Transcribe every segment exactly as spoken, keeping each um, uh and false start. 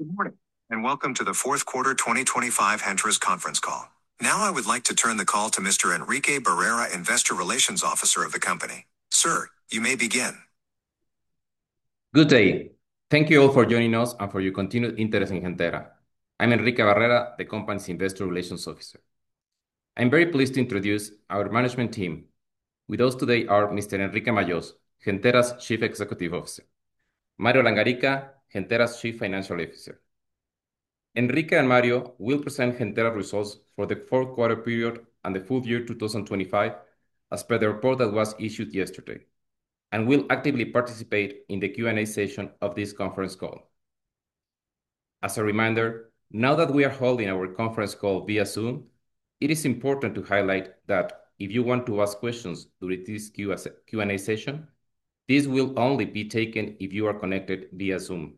Good morning, and welcome to the fourth quarter twenty twenty-five Gentera's conference call. Now I would like to turn the call to Mister Enrique Barrera, Investor Relations Officer of the company. Sir, you may begin. Good day. Thank you all for joining us and for your continued interest in Gentera. I'm Enrique Barrera, the company's Investor Relations Officer. I'm very pleased to introduce our management team. With us today are Mister Enrique Majós, Gentera's Chief Executive Officer, Mario Langarica, Gentera's Chief Financial Officer. Enrique and Mario will present Gentera results for the fourth quarter period and the full year two thousand twenty-five as per the report that was issued yesterday, and will actively participate in the Q and A session of this conference call. As a reminder, now that we are holding our conference call via Zoom, it is important to highlight that if you want to ask questions during this Q and A session, this will only be taken if you are connected via Zoom.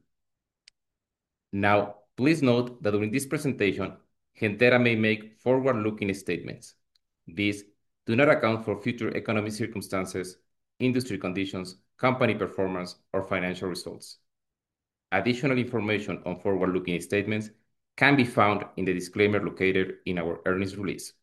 Now, please note that during this presentation, Gentera may make forward-looking statements. These do not account for future economic circumstances, industry conditions, company performance, or financial results. Additional information on forward-looking statements can be found in the disclaimer located in our earnings release.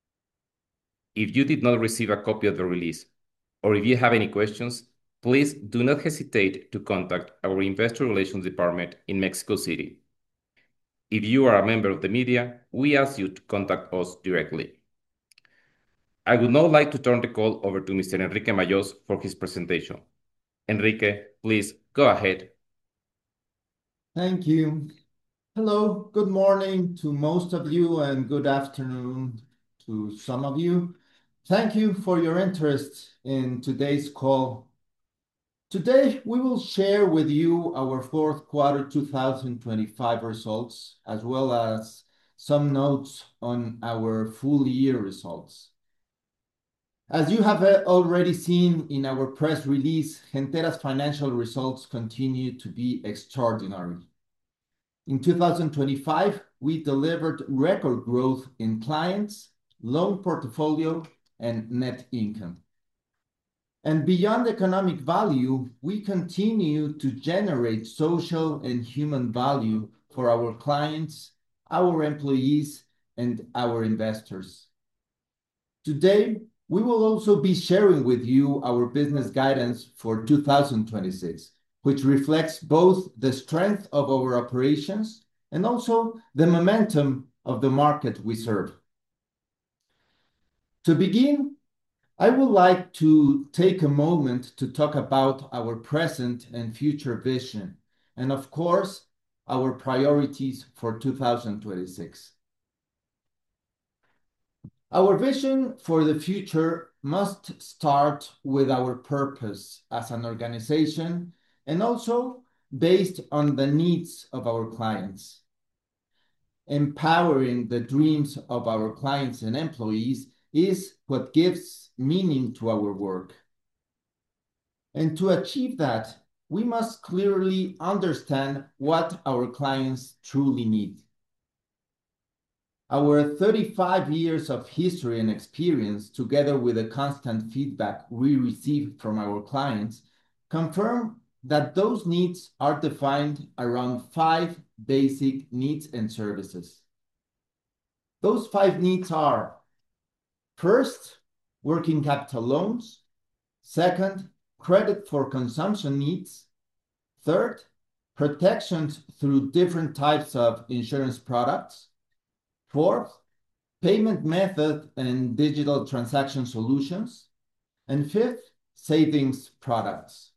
If you did not receive a copy of the release, or if you have any questions, please do not hesitate to contact our Investor Relations Department in Mexico City. If you are a member of the media, we ask you to contact us directly. I would now like to turn the call over to Mister Enrique Majós for his presentation. Enrique, please go ahead. Thank you. Hello, good morning to most of you and good afternoon to some of you. Thank you for your interest in today's call. Today, we will share with you our fourth quarter two thousand twenty-five results, as well as some notes on our full year results. As you have already seen in our press release, Gentera's financial results continue to be extraordinary. In two thousand twenty-five, we delivered record growth in clients, loan portfolio, and net income. And beyond economic value, we continue to generate social and human value for our clients, our employees, and our investors. Today, we will also be sharing with you our business guidance for two thousand twenty-six, which reflects both the strength of our operations and also the momentum of the market we serve. To begin, I would like to take a moment to talk about our present and future vision, and of course, our priorities for two thousand twenty-six. Our vision for the future must start with our purpose as an organization and also based on the needs of our clients. Empowering the dreams of our clients and employees is what gives meaning to our work. And to achieve that, we must clearly understand what our clients truly need. Our thirty-five years of history and experience, together with the constant feedback we receive from our clients, confirm that those needs are defined around five basic needs and services. Those five needs are: first, working capital loans; second, credit for consumption needs; third, protections through different types of insurance products; fourth, payment method and digital transaction solutions; and fifth, savings products.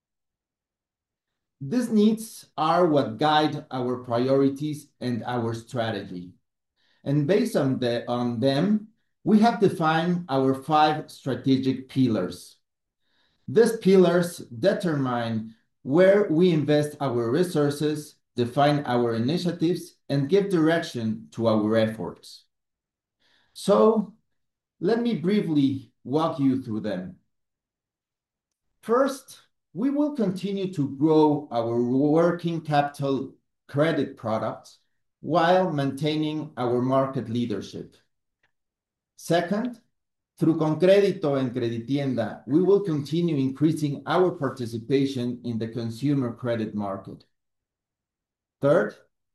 These needs are what guide our priorities and our strategy. And based on, the, on them, we have defined our five strategic pillars. These pillars determine where we invest our resources, define our initiatives, and give direction to our efforts. So, let me briefly walk you through them. First, we will continue to grow our working capital credit products while maintaining our market leadership. Second, through Concrédito and Creditienda, we will continue increasing our participation in the consumer credit market. Third,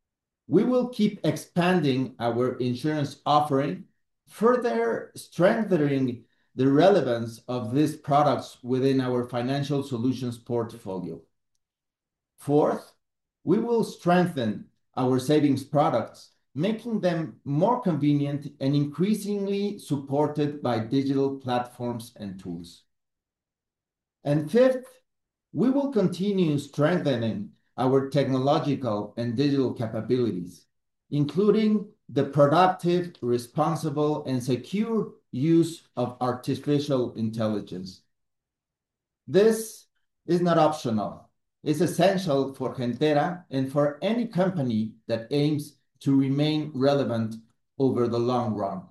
We will keep expanding our insurance offering, further strengthening the relevance of these products within our financial solutions portfolio. Fourth, we will strengthen our savings products, making them more convenient and increasingly supported by digital platforms and tools. And fifth, we will continue strengthening our technological and digital capabilities, including the productive, responsible, and secure use of artificial intelligence. This is not optional. It's essential for Gentera and for any company that aims to remain relevant over the long run.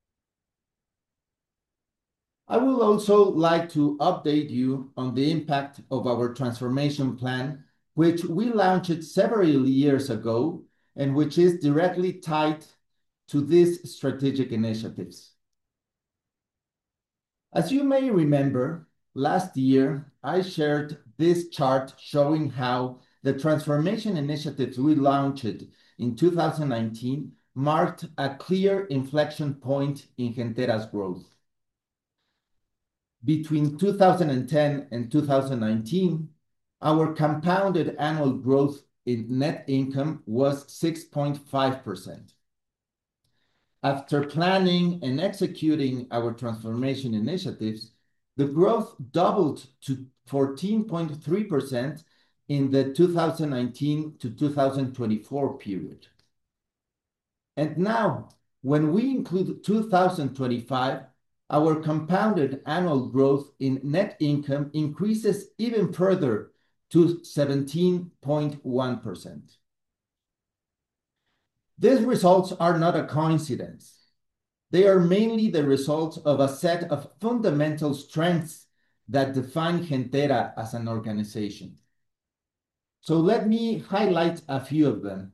I would also like to update you on the impact of our transformation plan, which we launched several years ago and which is directly tied to these strategic initiatives. As you may remember, last year I shared this chart showing how the transformation initiatives we launched in two thousand nineteen marked a clear inflection point in Gentera's growth. Between two thousand ten and two thousand nineteen, our compounded annual growth in net income was six point five percent. After planning and executing our transformation initiatives, the growth doubled to fourteen point three percent in the two thousand nineteen to two thousand twenty-four period. And now, when we include two thousand twenty-five, our compounded annual growth in net income increases even further to seventeen point one percent. These results are not a coincidence. They are mainly the result of a set of fundamental strengths that define Gentera as an organization. So let me highlight a few of them.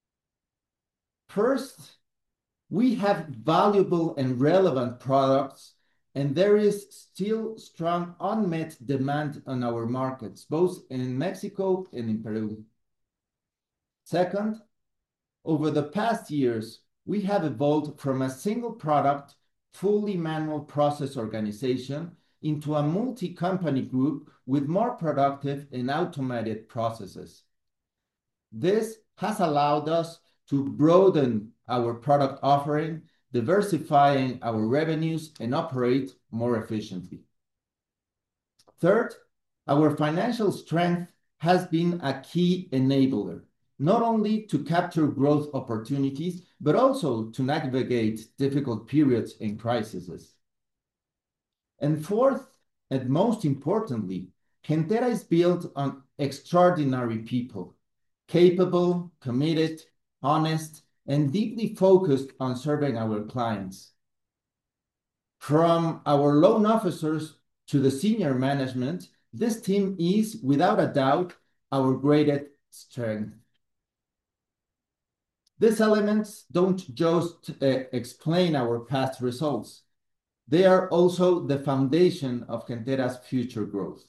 First, we have valuable and relevant products, and there is still strong unmet demand on our markets, both in Mexico and in Peru. Second, over the past years, we have evolved from a single product, fully manual process organization into a multi-company group with more productive and automated processes. This has allowed us to broaden our product offering, diversifying our revenues, and operate more efficiently. Third, our financial strength has been a key enabler, not only to capture growth opportunities, but also to navigate difficult periods and crises. And fourth, and most importantly, Gentera is built on extraordinary people, capable, committed, honest, and deeply focused on serving our clients. From our loan officers to the senior management, this team is, without a doubt, our greatest strength. These elements don't just uh, explain our past results. They are also the foundation of Gentera's future growth.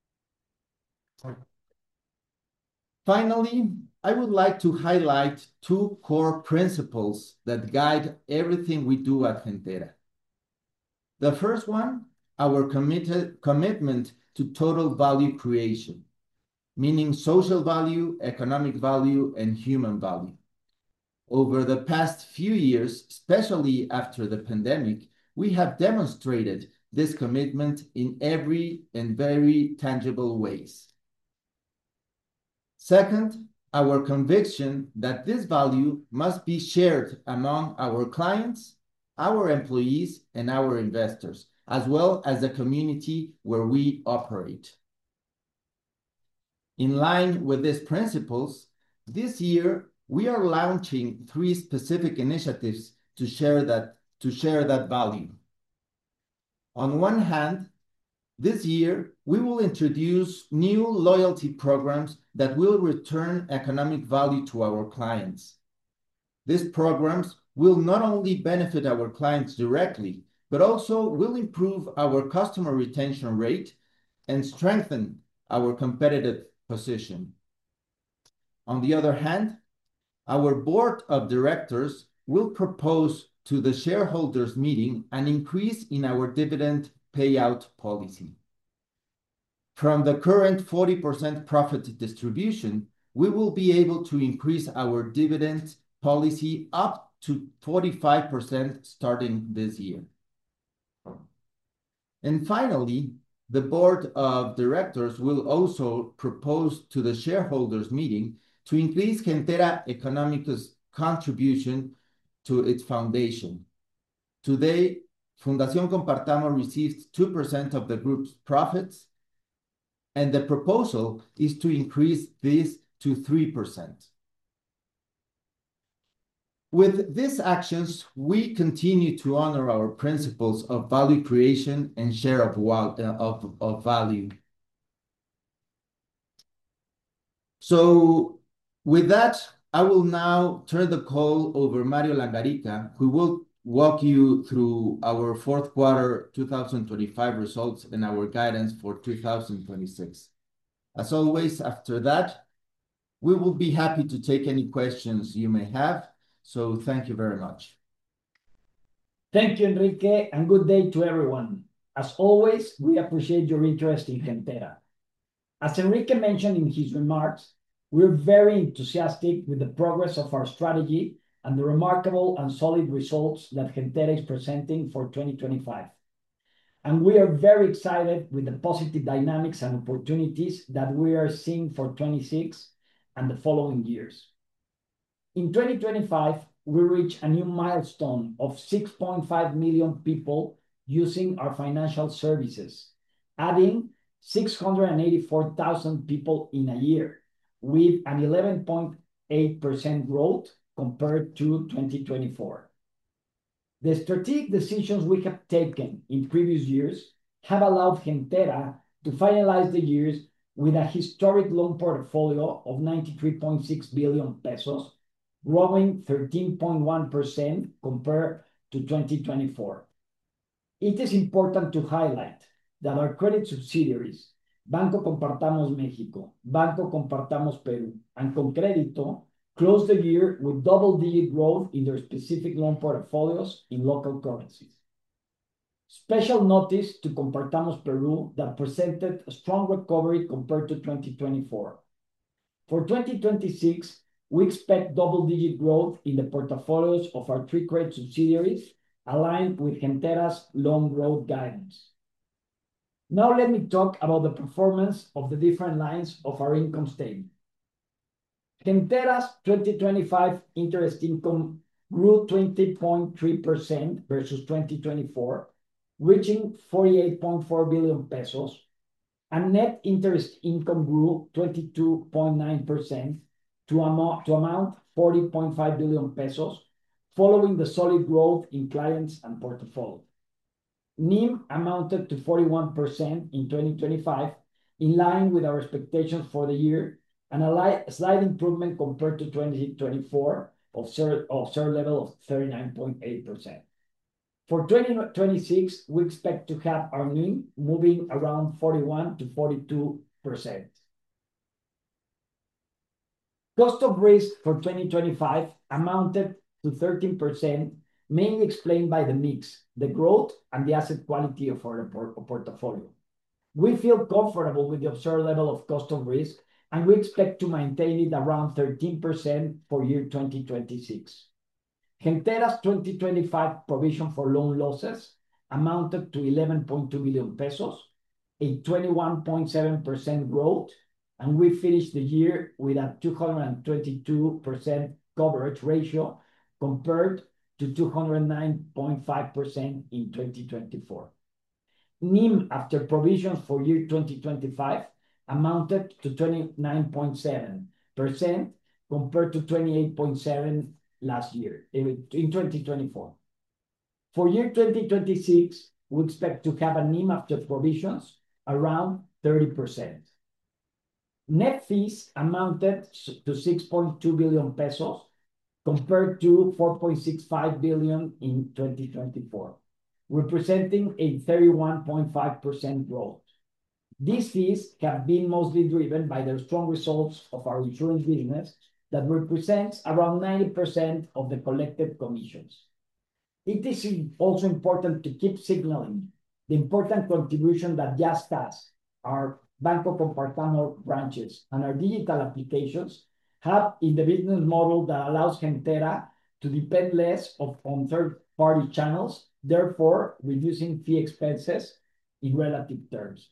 Finally, I would like to highlight two core principles that guide everything we do at Gentera. The first one, our committed, commitment to total value creation, meaning social value, economic value, and human value. Over the past few years, especially after the pandemic, we have demonstrated this commitment in every and very tangible ways. Second, our conviction that this value must be shared among our clients, our employees, and our investors, as well as the community where we operate. In line with these principles, this year, we are launching three specific initiatives to share that, to share that value. On one hand, this year, we will introduce new loyalty programs that will return economic value to our clients. These programs will not only benefit our clients directly, but also will improve our customer retention rate and strengthen our competitive position. On the other hand, Our board of directors will propose to the shareholders meeting an increase in our dividend payout policy. From the current forty percent profit distribution, we will be able to increase our dividend policy up to forty-five percent starting this year. And finally, the board of directors will also propose to the shareholders meeting to increase Gentera Económica's contribution to its foundation. Today, Fundación Compartamos receives two percent of the group's profits, and the proposal is to increase this to three percent. With these actions, we continue to honor our principles of value creation and share of, of, of value. So with that, I will now turn the call over Mario Langarica, who will walk you through our fourth quarter two thousand twenty-five results and our guidance for two thousand twenty-six. As always, after that, we will be happy to take any questions you may have. So thank you very much. Thank you, Enrique, and good day to everyone. As always, we appreciate your interest in Gentera. As Enrique mentioned in his remarks, we're very enthusiastic with the progress of our strategy and the remarkable and solid results that Gentera is presenting for twenty twenty-five. And we are very excited with the positive dynamics and opportunities that we are seeing for twenty-six and the following years. In twenty twenty-five, we reached a new milestone of six point five million people using our financial services, adding six hundred eighty-four thousand people in a year, with an eleven point eight percent growth compared to twenty twenty-four. The strategic decisions we have taken in previous years have allowed Gentera to finalize the years with a historic loan portfolio of ninety-three point six billion pesos, growing thirteen point one percent compared to twenty twenty-four. It is important to highlight that our credit subsidiaries, Banco Compartamos México, Banco Compartamos Peru, and Concrédito, closed the year with double-digit growth in their specific loan portfolios in local currencies. Special notice to Compartamos Peru that presented a strong recovery compared to twenty twenty-four. For twenty twenty-six, we expect double-digit growth in the portfolios of our three credit subsidiaries, aligned with Gentera's loan growth guidance. Now let me talk about the performance of the different lines of our income statement. Gentera's twenty twenty-five interest income grew twenty point three percent versus twenty twenty-four, reaching forty-eight point four billion pesos, and net interest income grew twenty-two point nine percent to amount to amount forty point five billion pesos, following the solid growth in clients and portfolio. N I M amounted to forty-one percent in twenty twenty-five, in line with our expectations for the year, and a light, slight improvement compared to twenty twenty-four of certain level of thirty-nine point eight percent. For twenty twenty-six, we expect to have our N I M moving around forty-one to forty-two percent. Cost of risk for twenty twenty-five amounted to thirteen percent, mainly explained by the mix, the growth, and the asset quality of our portfolio. We feel comfortable with the observed level of cost of risk, and we expect to maintain it around thirteen percent for year twenty twenty-six. Gentera's twenty twenty-five provision for loan losses amounted to eleven point two billion pesos, a twenty-one point seven percent growth, and we finished the year with a two hundred twenty-two percent coverage ratio compared to two hundred nine point five percent in twenty twenty-four. N I M after provisions for year twenty twenty-five amounted to twenty-nine point seven percent compared to twenty-eight point seven percent last year, in twenty twenty-four. For year twenty twenty-six, we expect to have a N I M after provisions around thirty percent. Net fees amounted to six point two billion pesos compared to four point six five billion in twenty twenty-four, representing a thirty-one point five percent growth. These fees have been mostly driven by the strong results of our insurance business that represents around ninety percent of the collected commissions. It is also important to keep signaling the important contribution that Yastás, our Banco Compartamos branches, and our digital applications have in the business model that allows Gentera to depend less of, on third-party channels, therefore reducing fee expenses in relative terms.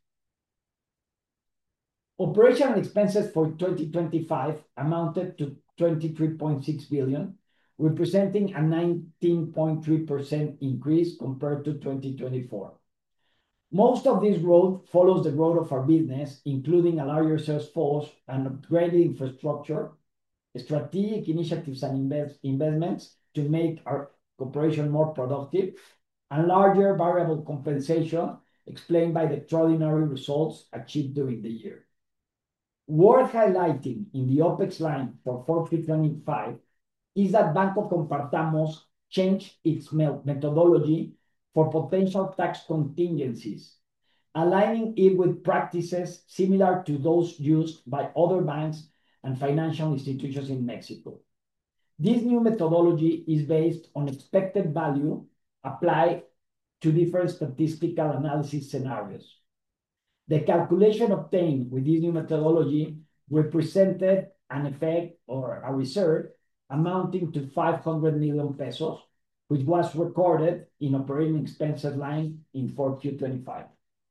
Operational expenses for twenty twenty-five amounted to twenty-three point six billion, representing a nineteen point three percent increase compared to twenty twenty-four. Most of this growth follows the growth of our business, including a larger sales force and upgraded infrastructure, strategic initiatives and invest investments to make our corporation more productive, and larger variable compensation explained by the extraordinary results achieved during the year. Worth highlighting in the OpEx line for four Q twenty-five is that Banco Compartamos changed its methodology for potential tax contingencies, aligning it with practices similar to those used by other banks and financial institutions in Mexico. This new methodology is based on expected value applied to different statistical analysis scenarios. The calculation obtained with this new methodology represented an effect or a reserve amounting to five hundred million pesos, which was recorded in operating expenses line in four Q twenty-five.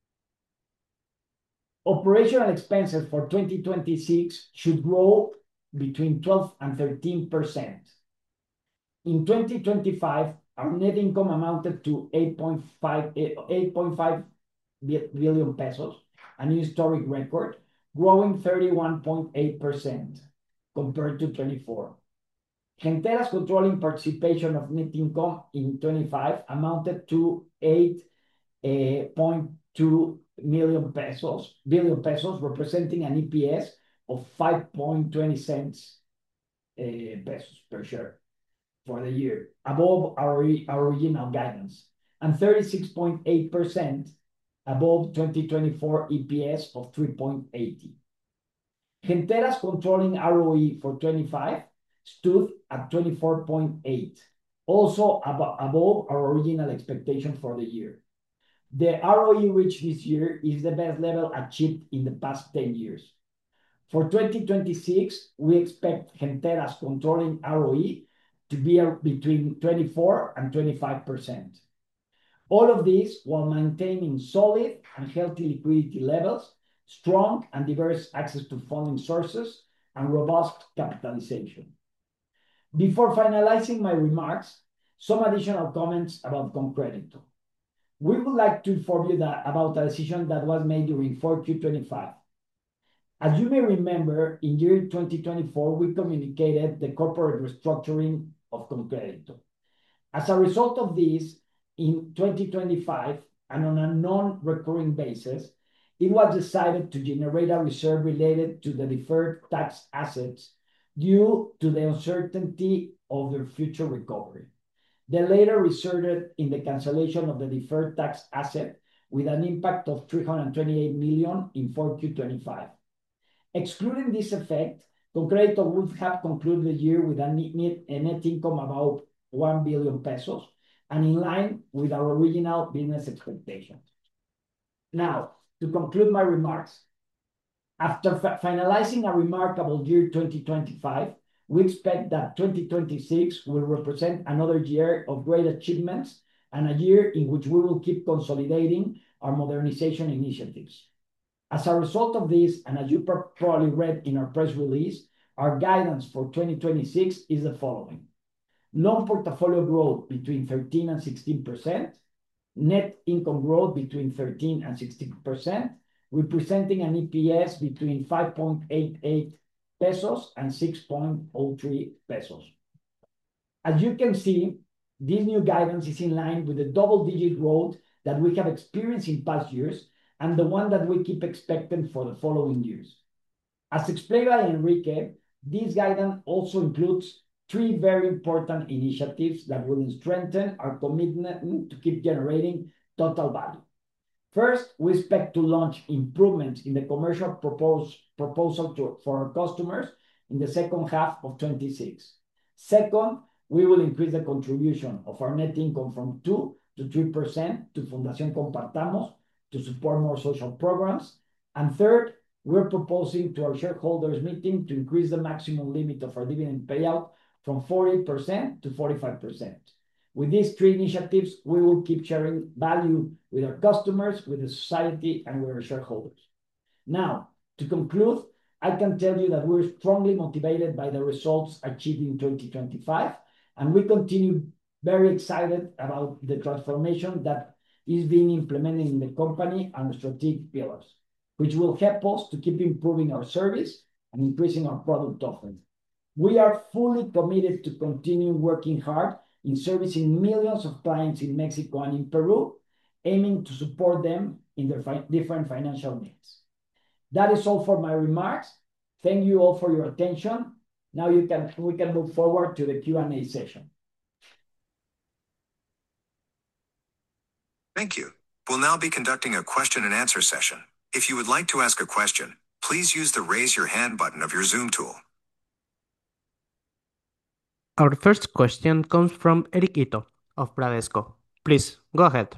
Operational expenses for twenty twenty-six should grow between twelve and thirteen percent. In twenty twenty-five, our net income amounted to eight point five billion pesos, a new historic record, growing thirty-one point eight percent compared to twenty-four. Gentera's controlling participation of net income in twenty-five amounted to eight point two million pesos, billion pesos, representing an E P S of five point two zero cents uh, pesos per share for the year, above our, our original guidance, and thirty-six point eight percent above twenty twenty-four E P S of three point eight zero. Gentera's controlling R O E for twenty-five stood at twenty-four point eight, also ab above our original expectation for the year. The R O E reached this year is the best level achieved in the past ten years. For twenty twenty-six, we expect Gentera's controlling R O E to be between twenty-four and twenty-five percent. All of this while maintaining solid and healthy liquidity levels, strong and diverse access to funding sources, and robust capitalization. Before finalizing my remarks, some additional comments about ConCrédito. We would like to inform you that about a decision that was made during four Q twenty-five. As you may remember, in year twenty twenty-four, we communicated the corporate restructuring of ConCrédito. As a result of this, in twenty twenty-five, and on a non-recurring basis, it was decided to generate a reserve related to the deferred tax assets due to the uncertainty of their future recovery. They later resulted in the cancellation of the deferred tax asset with an impact of three hundred twenty-eight million in four Q twenty-five. Excluding this effect, ConCrédito would have concluded the year with a net, a net income about one billion pesos and in line with our original business expectations. Now, to conclude my remarks, after finalizing a remarkable year twenty twenty-five, we expect that twenty twenty-six will represent another year of great achievements and a year in which we will keep consolidating our modernization initiatives. As a result of this, and as you probably read in our press release, our guidance for twenty twenty-six is the following. Loan portfolio growth between thirteen and sixteen percent, net income growth between thirteen and sixteen percent, representing an E P S between five point eight eight pesos and six point zero three pesos. As you can see, this new guidance is in line with the double-digit growth that we have experienced in past years and the one that we keep expecting for the following years. As explained by Enrique, this guidance also includes three very important initiatives that will strengthen our commitment to keep generating total value. First, we expect to launch improvements in the commercial propose, proposal to, for our customers in the second half of twenty-six. Second, we will increase the contribution of our net income from two to three percent to Fundación Compartamos to support more social programs. And third, we're proposing to our shareholders meeting to increase the maximum limit of our dividend payout from forty percent to forty-five percent. With these three initiatives, we will keep sharing value with our customers, with the society, and with our shareholders. Now, to conclude, I can tell you that we're strongly motivated by the results achieved in twenty twenty-five, and we continue very excited about the transformation that is being implemented in the company and the strategic pillars, which will help us to keep improving our service and increasing our product offering. We are fully committed to continue working hard in servicing millions of clients in Mexico and in Peru, aiming to support them in their fi different financial needs. That is all for my remarks. Thank you all for your attention. Now you can, we can move forward to the Q and A session. Thank you. We'll now be conducting a question and answer session. If you would like to ask a question, please use the raise your hand button of your Zoom tool. Our first question comes from Eric Ito of Bradesco. Please, go ahead.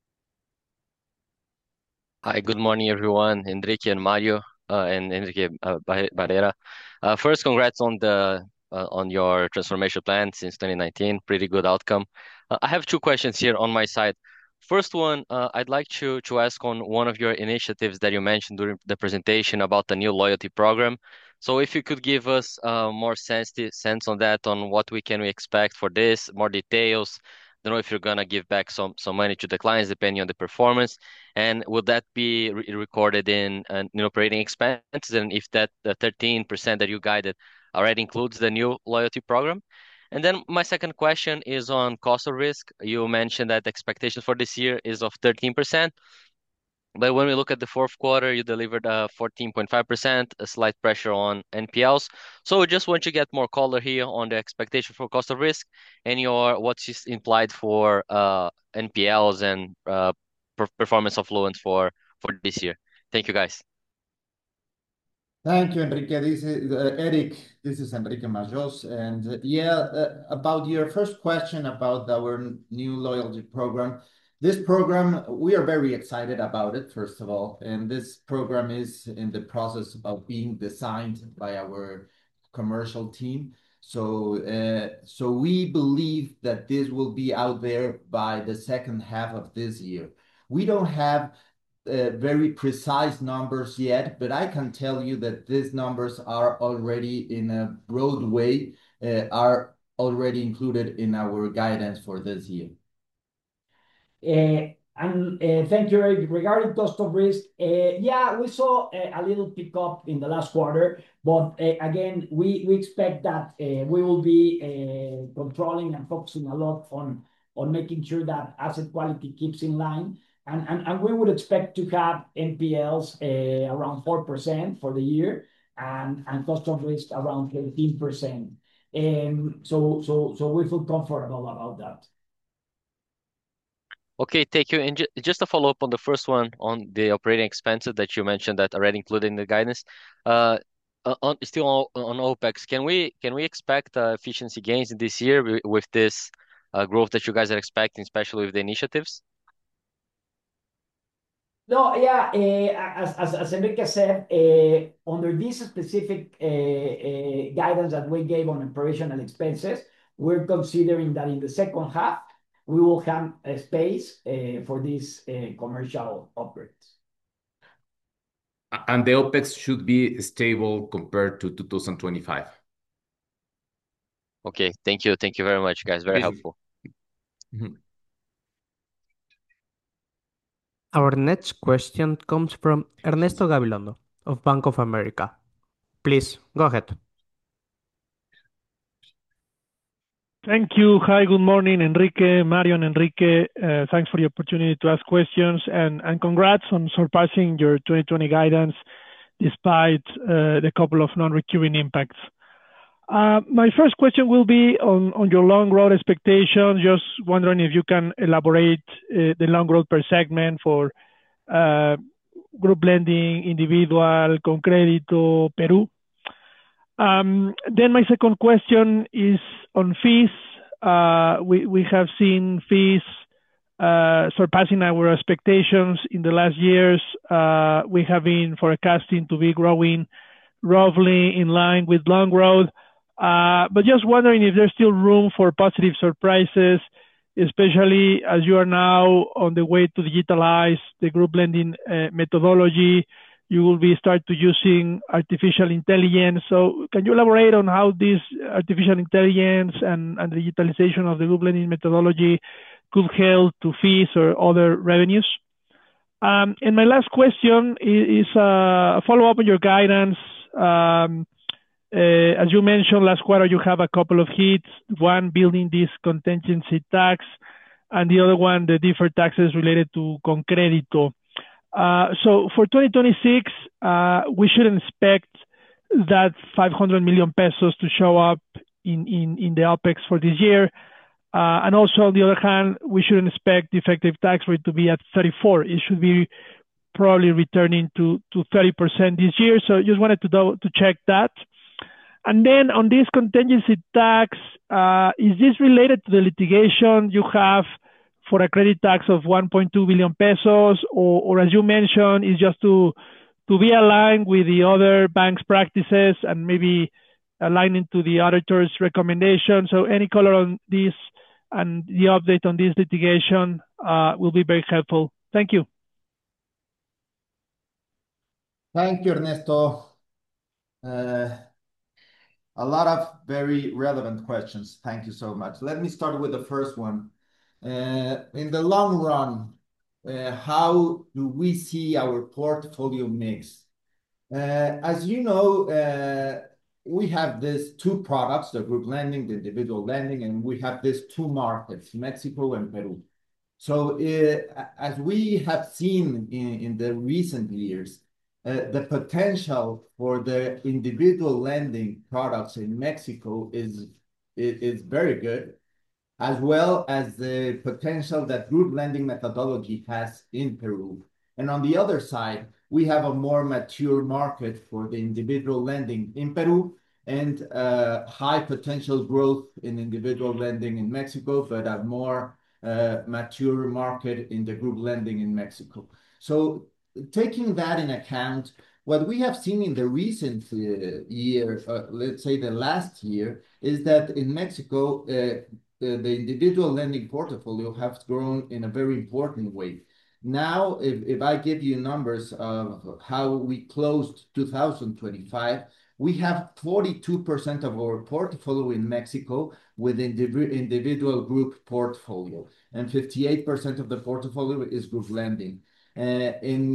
Hi, good morning, everyone. Enrique and Mario, uh, and Enrique uh, Barrera. Uh, first, congrats on the uh, on your transformation plan since twenty nineteen. Pretty good outcome. Uh, I have two questions here on my side. First one, uh, I'd like to to ask on one of your initiatives that you mentioned during the presentation about the new loyalty program. So if you could give us uh, more sense sense on that, on what we can we expect for this, more details. Don't know if you're gonna give back some some money to the clients depending on the performance, and will that be re recorded in uh, in operating expenses? And if that the thirteen percent that you guided already includes the new loyalty program. And then my second question is on cost of risk. You mentioned that the expectation for this year is of thirteen percent. But when we look at the fourth quarter, you delivered uh, fourteen point five percent, a slight pressure on N P Ls. So we just want to get more color here on the expectation for cost of risk and your what's just implied for uh, N P Ls and uh, per performance of loans for for this year. Thank you, guys. Thank you, Enrique. This is uh, Eric. This is Enrique Majos. And uh, yeah, uh, about your first question about our new loyalty program. This program, we are very excited about it, first of all. And this program is in the process of being designed by our commercial team. So, uh, so we believe that this will be out there by the second half of this year. We don't have Uh, very precise numbers yet, but I can tell you that these numbers are already in a broad way, uh, are already included in our guidance for this year. Uh, and uh, thank you, Eric. Regarding cost of risk, uh, yeah, we saw uh, a little pickup in the last quarter, but uh, again, we, we expect that uh, we will be uh, controlling and focusing a lot on, on making sure that asset quality keeps in line. And, and, and we would expect to have N P Ls uh, around four percent for the year and, and cost of risk around thirteen percent. Um, so, so, so we feel comfortable about that. Okay, thank you. And ju just to follow up on the first one on the operating expenses that you mentioned that already included in the guidance, uh, on, still on, on OpEx, can we can we expect uh, efficiency gains in this year with this uh, growth that you guys are expecting, especially with the initiatives? No, yeah, uh, as, as, as Enrique said, uh, under this specific uh, uh, guidance that we gave on operational expenses, we're considering that in the second half, we will have a space uh, for these uh, commercial upgrades. And the OpEx should be stable compared to two thousand twenty-five. Okay, thank you. Thank you very much, guys. Very helpful. Mm-hmm. Our next question comes from Ernesto Gabilondo of Bank of America. Please, go ahead. Thank you. Hi, good morning, Enrique, Mario, and Enrique. Uh, thanks for the opportunity to ask questions, and, and congrats on surpassing your twenty twenty guidance despite uh, the couple of non-recurring impacts. Uh, my first question will be on, on your loan growth expectations. Just wondering if you can elaborate uh, the loan growth per segment for uh, group lending, individual, ConCrédito, Peru. Um, then my second question is on fees. Uh, we, we have seen fees uh, surpassing our expectations in the last years. Uh, we have been forecasting to be growing roughly in line with loan growth. Uh, but just wondering if there's still room for positive surprises, especially as you are now on the way to digitalize the group lending uh, methodology. You will be start to using artificial intelligence. So can you elaborate on how this artificial intelligence and, and digitalization of the group lending methodology could help to fees or other revenues? Um, and my last question is, is uh, a follow-up on your guidance. Um, uh, as you mentioned, last quarter you have a couple of hits, one building this contingency tax, and the other one, the deferred taxes related to Concrédito. Uh, so for twenty twenty-six, uh, we shouldn't expect that five hundred million pesos to show up in, in, in the OpEx for this year. Uh, and also, on the other hand, we shouldn't expect the effective tax rate to be at thirty-four. It should be probably returning to, to thirty percent this year. So just wanted to do, to check that. And then on this contingency tax, uh, is this related to the litigation you have for a credit tax of one point two billion pesos, or, or as you mentioned, is just to to be aligned with the other banks' practices and maybe aligning to the auditor's recommendation? So any color on this and the update on this litigation uh, will be very helpful. Thank you. Thank you, Ernesto. Uh, a lot of very relevant questions. Thank you so much. Let me start with the first one. Uh, in the long run, uh, how do we see our portfolio mix? Uh, as you know, uh, we have these two products, the group lending, the individual lending, and we have these two markets, Mexico and Peru. So uh, as we have seen in, in the recent years, uh, the potential for the individual lending products in Mexico is, is, is very good, as well as the potential that group lending methodology has in Peru. And on the other side, we have a more mature market for the individual lending in Peru and uh, high potential growth in individual lending in Mexico, but a more uh, mature market in the group lending in Mexico. So taking that in account, what we have seen in the recent uh, year, uh, let's say the last year, is that in Mexico, uh, the, the individual lending portfolio has grown in a very important way. Now, if, if I give you numbers of how we closed two thousand twenty-five, we have forty-two percent of our portfolio in Mexico with indiv individual group portfolio, and fifty-eight percent of the portfolio is group lending. Uh,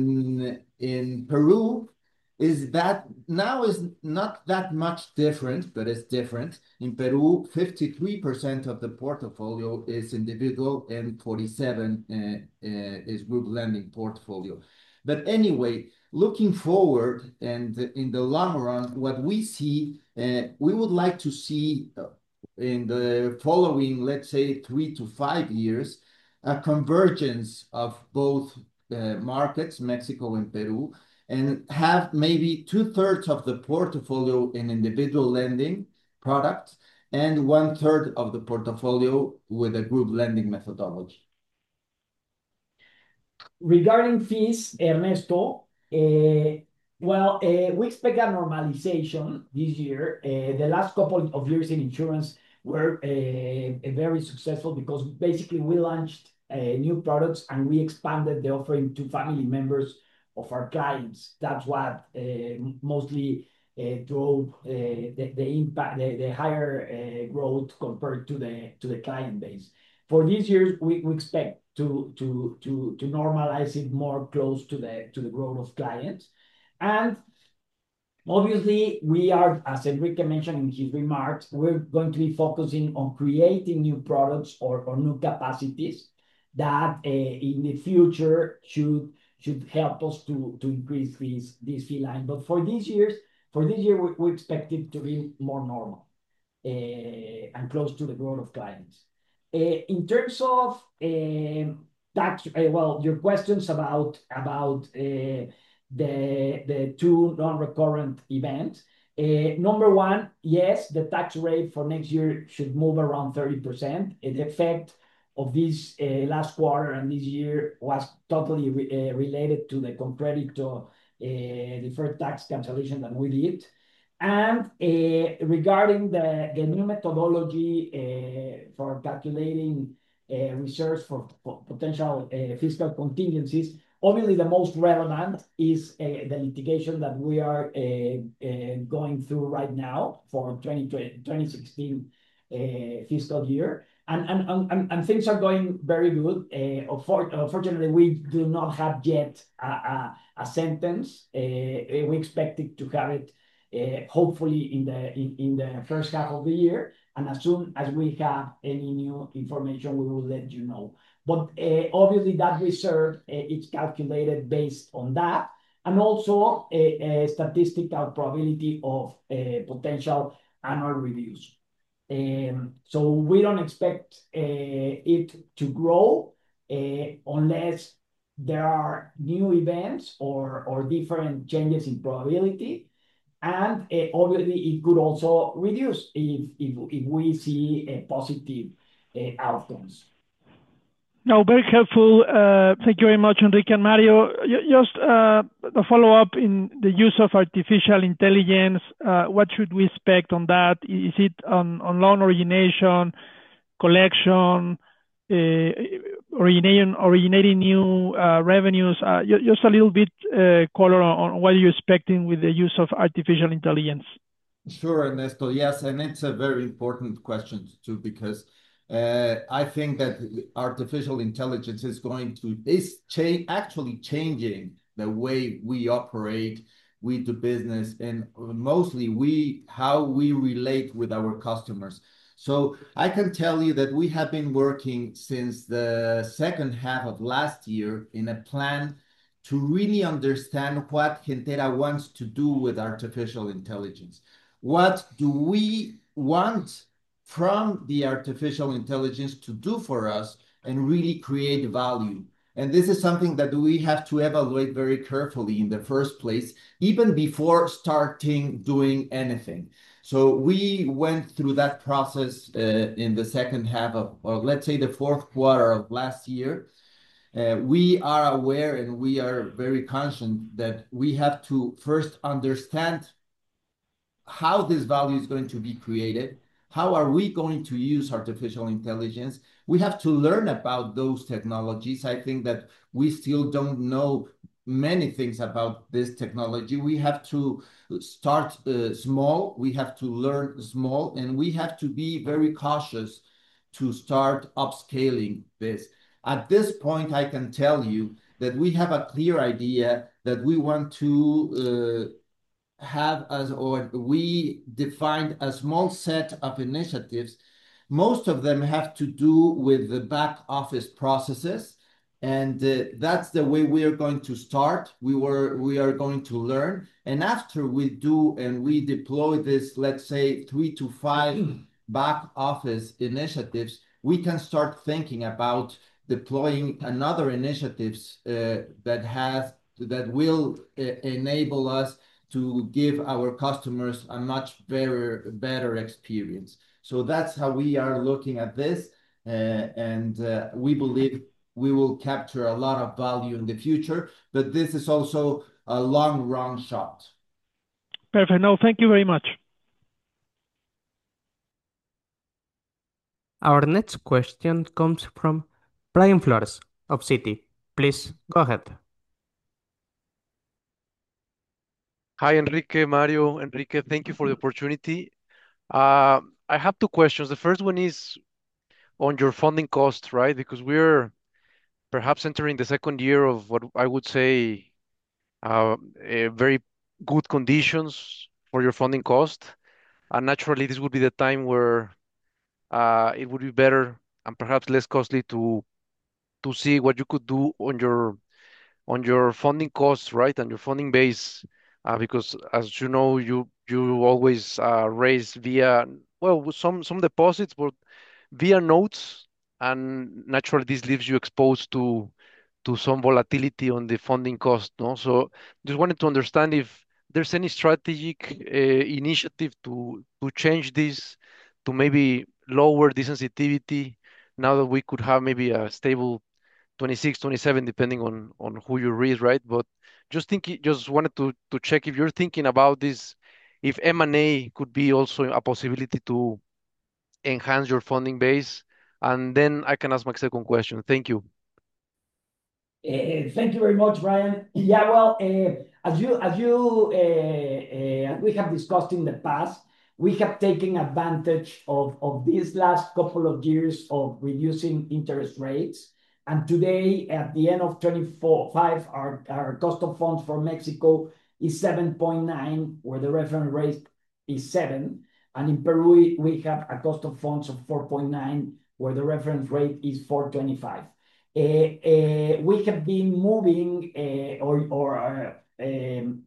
in, in Peru, is that now is not that much different, but it's different. In Peru, fifty-three percent of the portfolio is individual and forty-seven uh, uh, is group lending portfolio. But anyway, looking forward and in the long run, what we see, uh, we would like to see uh, in the following, let's say, three to five years, a convergence of both uh, markets, Mexico and Peru, and have maybe two-thirds of the portfolio in individual lending products and one-third of the portfolio with a group lending methodology. Regarding fees, Ernesto, uh, well, uh, we expect a normalization this year. Uh, the last couple of years in insurance were uh, very successful because basically we launched uh, new products and we expanded the offering to family members of our clients. That's what uh, mostly uh, drove uh, the, the impact, the, the higher uh, growth compared to the to the client base. For these years, we, we expect to, to, to, to normalize it more close to the, to the growth of clients. And obviously, we are, as Enrique mentioned in his remarks, we're going to be focusing on creating new products or, or new capacities that uh, in the future should should help us to, to increase this, this fee line. But for these years, for this year, we, we expect it to be more normal uh, and close to the growth of clients. Uh, in terms of uh, tax, uh, well, your questions about about uh, the the two non-recurrent events. Number one, yes, the tax rate for next year should move around thirty percent. The effect of this last quarter and this year was totally related to the ConCrédito deferred tax cancellation that we did. And regarding the new methodology for calculating reserves for potential fiscal contingencies, obviously the most relevant is the litigation that we are going through right now for twenty sixteen fiscal year. And things are going very good. Unfortunately, we do not have yet a sentence. We expect to have it hopefully in the first half of the year. And as soon as we have any new information, we will let you know. But obviously, that reserve is calculated based on that, and also a statistical probability of potential annual reviews. So we don't expect it to grow unless there are new events or different changes in probability. And obviously, it could also reduce if we see positive outcomes. No, very helpful. Thank you very much, Enrique and Mario. Just a follow-up in the use of artificial intelligence. What should we expect on that? Is it on loan origination, collection, originating new revenues? Just a little bit color on what you're expecting with the use of artificial intelligence. Sure, Ernesto. Yes, and it's a very important question too, because uh, I think that artificial intelligence is going to is cha actually changing the way we operate, we do business, and mostly we how we relate with our customers. So I can tell you that we have been working since the second half of last year in a plan to really understand what Gentera wants to do with artificial intelligence. What do we want from the artificial intelligence to do for us and really create value? And this is something that we have to evaluate very carefully in the first place, even before starting doing anything. So we went through that process uh, in the second half of, or let's say the fourth quarter of last year. Uh, we are aware and we are very conscious that we have to first understand how this value is going to be created. How are we going to use artificial intelligence? We have to learn about those technologies. I think that we still don't know many things about this technology. We have to start uh, small, we have to learn small, and we have to be very cautious to start upscaling this. At this point, I can tell you that we have a clear idea that we want to uh, have as, or we defined a small set of initiatives. Most of them have to do with the back office processes. And uh, that's the way we are going to start. We were, we are going to learn. And after we do and we deploy this, let's say three to five back office initiatives, we can start thinking about deploying another initiatives uh, that has, that will uh, enable us to give our customers a much better, better experience. So that's how we are looking at this. Uh, and uh, we believe we will capture a lot of value in the future, but this is also a long run shot. Perfect. No, thank you very much. Our next question comes from Brian Flores of Citi. Please go ahead. Hi, Enrique, Mario. Enrique, thank you for the opportunity. Uh, I have two questions. The first one is on your funding cost, right? Because we're perhaps entering the second year of what I would say uh, a very good conditions for your funding cost. And naturally, this would be the time where uh, it would be better and perhaps less costly to to see what you could do on your on your funding costs, right, and your funding base, uh, because as you know, you you always uh, raise via well some some deposits, but via notes, and naturally this leaves you exposed to to some volatility on the funding cost, no? So just wanted to understand if there's any strategic initiative to change this, to maybe lower the sensitivity now that we could have maybe a stable twenty-six, twenty-seven, depending on who you read, right? But just thinking, just wanted to check if you're thinking about this, if M and A could be also a possibility to enhance your funding base. And then I can ask my second question. Thank you. Uh, thank you very much, Brian. Yeah, well, uh, as you as you uh, uh, we have discussed in the past, we have taken advantage of of these last couple of years of reducing interest rates. And today, at the end of twenty-five, our, our cost of funds for Mexico is seven point nine, where the reference rate is seven. And in Peru, we have a cost of funds of four point nine, where the reference rate is four twenty-five. Uh, uh, we have been moving uh, or, or uh, um,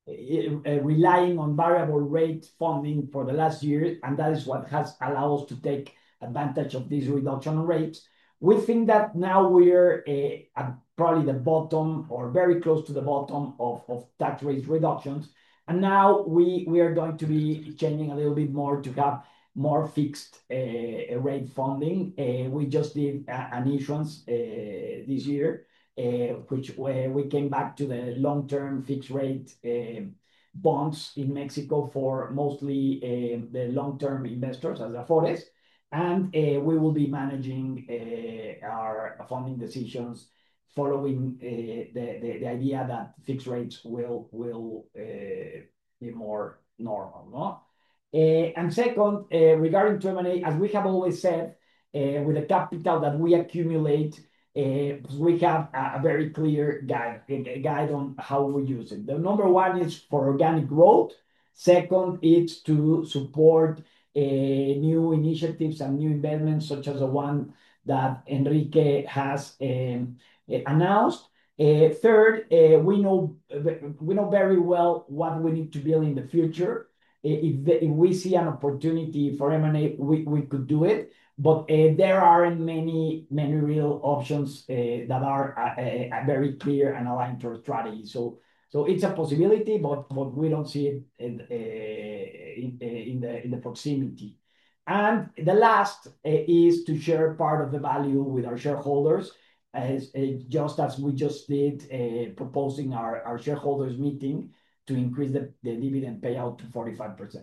uh, relying on variable rate funding for the last year, and that is what has allowed us to take advantage of this reduction rates. We think that now we're uh, at probably the bottom or very close to the bottom of, of tax rate reductions. And now we, we are going to be changing a little bit more to have more fixed uh, rate funding. Uh, we just did a, an issuance uh, this year, uh, which uh, we came back to the long-term fixed rate uh, bonds in Mexico for mostly uh, the long-term investors as Afores. And uh, we will be managing uh, our funding decisions following uh, the, the, the idea that fixed rates will, will uh, be more normal, no? Uh, and second, uh, regarding to M and A, as we have always said, uh, with the capital that we accumulate, uh, we have a, a very clear guide, a guide on how we use it. The number one is for organic growth. Second, it's to support uh, new initiatives and new investments, such as the one that Enrique has um, announced. Uh, third, uh, we know we know very well what we need to build in the future. If, the, if we see an opportunity for M and A, we, we could do it. But uh, there aren't many many real options uh, that are uh, uh, very clear and aligned to our strategy. So so it's a possibility, but but we don't see it in, uh, in, in the in the proximity. And the last uh, is to share part of the value with our shareholders, as uh, just as we just did, uh, proposing our, our shareholders meeting to increase the, the dividend payout to forty-five percent.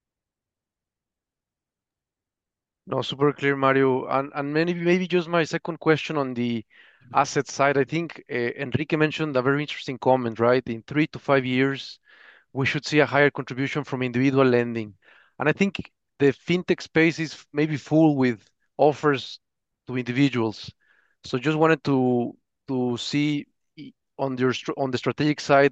No, super clear, Mario. And and maybe maybe just my second question on the asset side. I think uh, Enrique mentioned a very interesting comment, right? In three to five years, we should see a higher contribution from individual lending. And I think the fintech space is maybe full with offers to individuals. So just wanted to to see on your on the strategic side,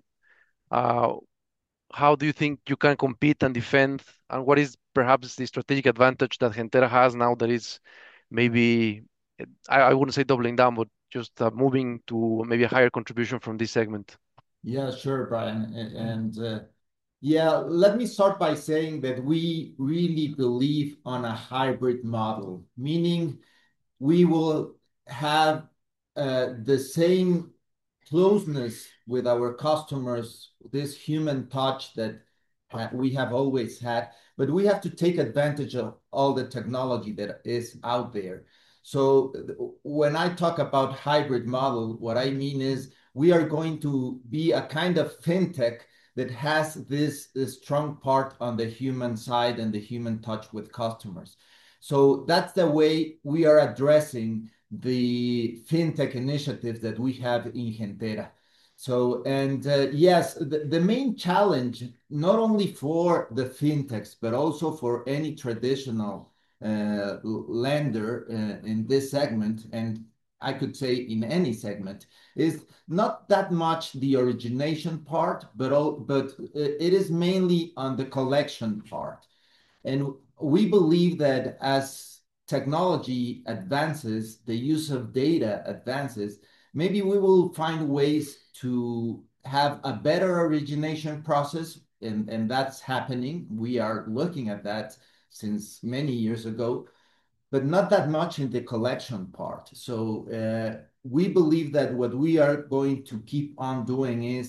uh, how do you think you can compete and defend, and what is perhaps the strategic advantage that Gentera has now that is maybe, I, I wouldn't say doubling down, but just uh, moving to maybe a higher contribution from this segment? Yeah, sure, Brian. And uh, yeah, let me start by saying that we really believe on a hybrid model, meaning we will have uh, the same closeness with our customers, this human touch that ha we have always had, but we have to take advantage of all the technology that is out there. So when I talk about hybrid model, what I mean is we are going to be a kind of fintech that has this, this strong part on the human side and the human touch with customers. So that's the way we are addressing the fintech initiatives that we have in Gentera. So, and uh, yes, the, the main challenge, not only for the fintechs, but also for any traditional uh, lender uh, in this segment, and I could say in any segment, is not that much the origination part, but, all, but it is mainly on the collection part. And we believe that as technology advances, the use of data advances, maybe we will find ways to have a better origination process, and, and that's happening. We are looking at that since many years ago, but not that much in the collection part. So uh, we believe that what we are going to keep on doing is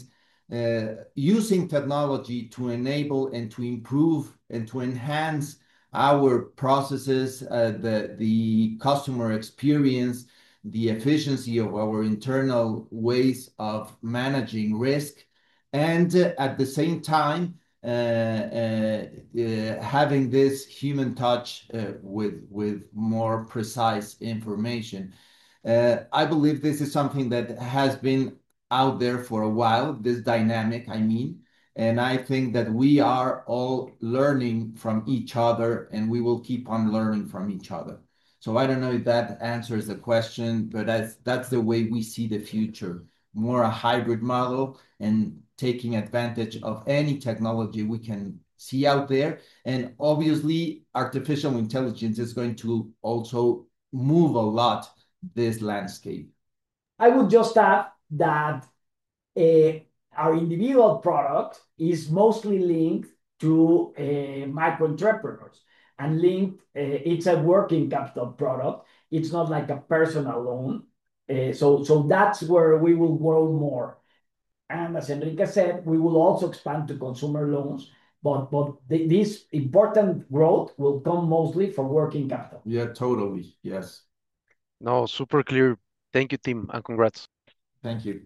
uh, using technology to enable and to improve and to enhance our processes, uh, the, the customer experience, the efficiency of our internal ways of managing risk, and uh, at the same time, uh, uh, uh, having this human touch uh, with, with more precise information. Uh, I believe this is something that has been out there for a while, this dynamic, I mean, and I think that we are all learning from each other and we will keep on learning from each other. So I don't know if that answers the question, but that's that's the way we see the future, more a hybrid model and taking advantage of any technology we can see out there. And obviously, artificial intelligence is going to also move a lot this landscape. I would just add that uh, our individual product is mostly linked to uh, micro entrepreneurs and linked, uh, it's a working capital product. It's not like a personal loan. Uh, so, so that's where we will grow more. And as Enrique said, we will also expand to consumer loans, but but th this important growth will come mostly from working capital. Yeah, totally. Yes. No, super clear. Thank you, team, and congrats. Thank you.